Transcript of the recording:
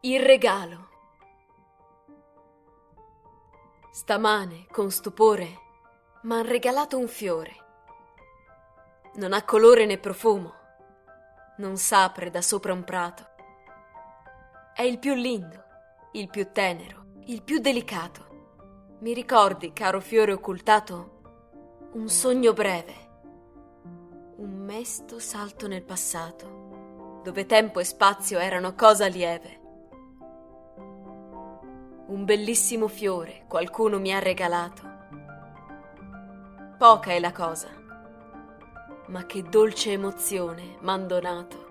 Il regalo. Stamane, con stupore, m'han regalato un fiore. Non ha colore né profumo, non s'apre da sopra un prato. È il più lindo, il più tenero, il più delicato. Mi ricordi, caro fiore occultato, un sogno breve, un mesto salto nel passato, dove tempo e spazio erano cosa lieve. Un bellissimo fiore qualcuno mi ha regalato. Poca è la cosa, ma che dolce emozione m'han donato.